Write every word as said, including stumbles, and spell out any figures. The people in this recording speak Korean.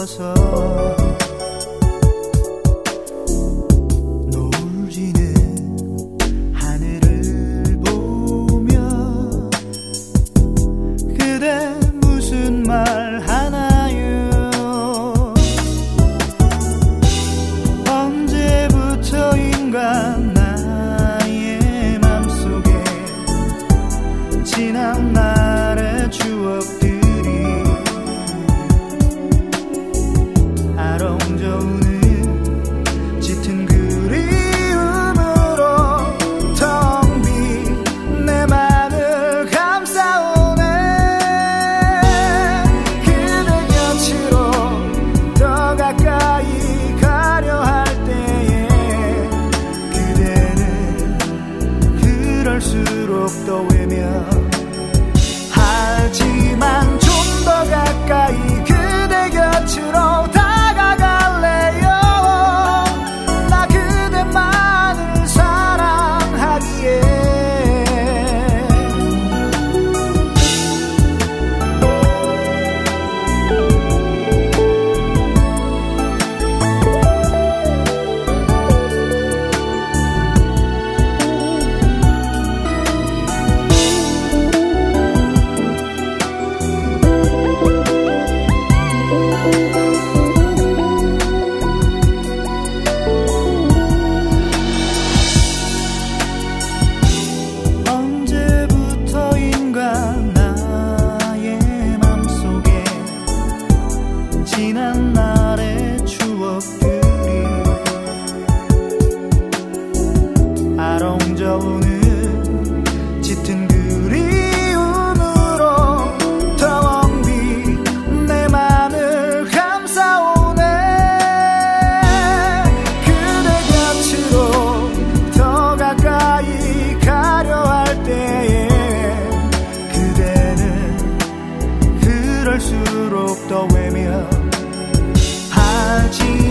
누워서 노을 지는 하늘을 보며 그대 무슨 말 하나요? 언제부터인가 나의 맘속에 지난 날의 추억들이 아롱져오는 짙은 그리움으로 텅 빈 내 맘을 감싸오네. 그대 곁으로 더 가까이 가려 할 때에 그대는 그럴수록 더 외면 하지만 좀 더 가까이 그대 곁으로 다가갈래요. 나 그대만을 사랑하기에. 언제부터인가 나의 맘속에 지난 날의 추억들이 아롱져오는 짙은 그리움으로 텅 빈 내 맘을 감싸오네. 그대 곁으로 더 가까이 가려 할 때에 그대는 그럴수록 더 외면 하지